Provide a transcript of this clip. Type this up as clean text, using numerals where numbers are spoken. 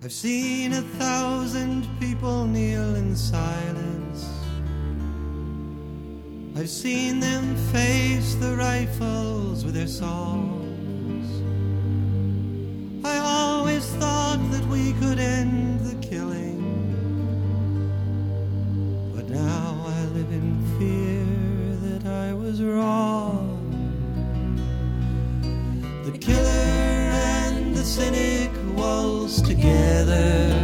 I've seen 1,000 people kneel in silence. I've seen them face the rifles with their songs. I always thought that we could end the killing, but now I live in fear that I was wrong. The killer and the cynic waltz together.